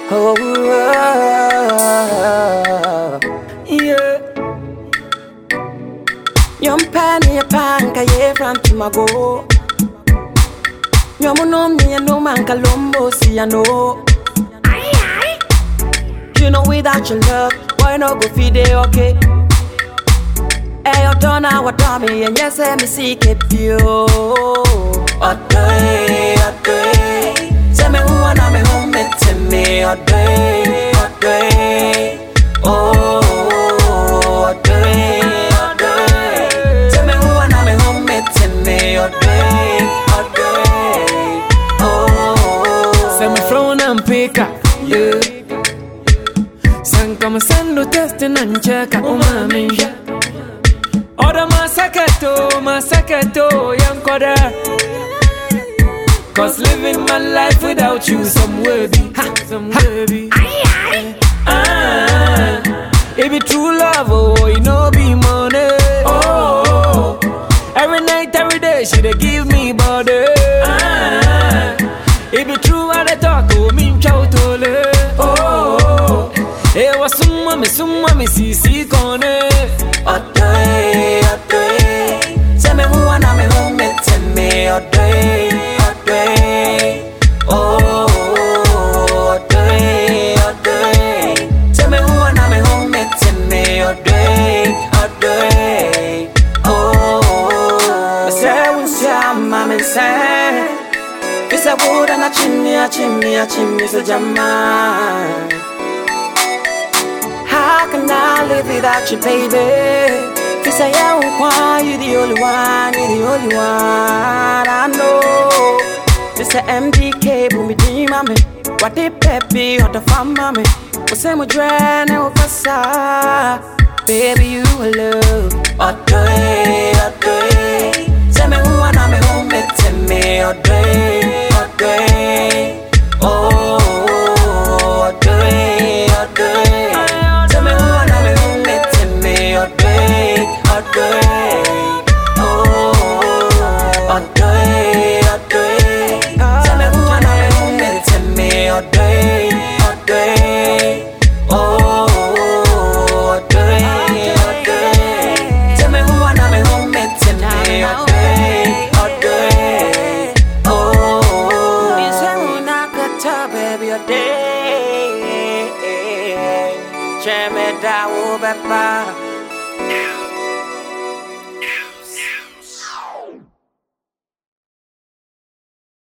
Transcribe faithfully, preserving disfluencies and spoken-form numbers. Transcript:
Oh, yeah. Yum penny a panka, yeah, from Timago. Yamuno me and no man Colombo, see, I know. You know, without your love, why not go feed it, okay? Hey, you don't know what me, and yes, let me seek it, you. A day, a day. Tell me who I am, me home, me to me, a day, a day. Oh, a day, a day. Tell me who I am, me home, me to me, a day, a day. Oh, send me phone and pick up, yeah. Send come send no testing and check out, oh mommy. Order my sakato, my sakato, young quarter. Cause living my life without you, some worthy, some worthy. Ah, it be true love, oh, it no be money. Oh, every night, every day, she dey give me body. Ah, it be true how they talk, oh, me chow tole. Oh, it was some mommy, some mommy, see, see, kone. A day, a day. Tell me who I am, me home, me tell me a day, a day. Oh, a day, a day. Tell me who I am, me home, me tell me a day, a day. Oh, I say we say, mama say, it's a wood and a chimney, a chimney, a chimney, so jama. How can I live without you, baby? You say I won't want you, the only one, you the only one I know. You say M D K, boom, me dream, mommy. What they peppy, or the fun, mommy. We say we drain, and we pass. Baby, you love. A day, a day. Tell me who I am, me home, me tell me a day, a day. Oh, a day, a day. Oh, a day, a day. Tell me who I am, me tell me a day, a day. Oh, a day, a day. Tell me who I am, me tell me a day, a day. Oh, this is when I got to baby a day. Cheme da wo beba.